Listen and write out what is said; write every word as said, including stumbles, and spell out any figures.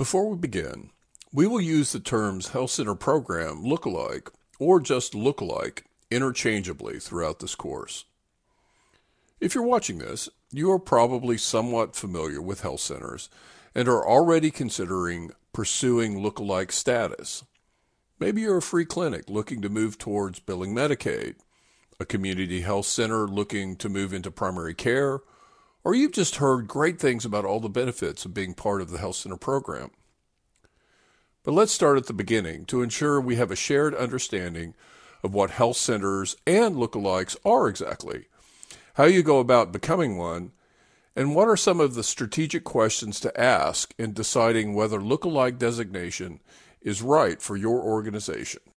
Before we begin, we will use the terms health center program, lookalike, or just lookalike interchangeably throughout this course. If you're watching this, you are probably somewhat familiar with health centers and are already considering pursuing lookalike status. Maybe you're a free clinic looking to move towards billing Medicaid, a community health center looking to move into primary care, or you've just heard great things about all the benefits of being part of the health center program. But let's start at the beginning to ensure we have a shared understanding of what health centers and lookalikes are exactly, how you go about becoming one, and what are some of the strategic questions to ask in deciding whether lookalike designation is right for your organization.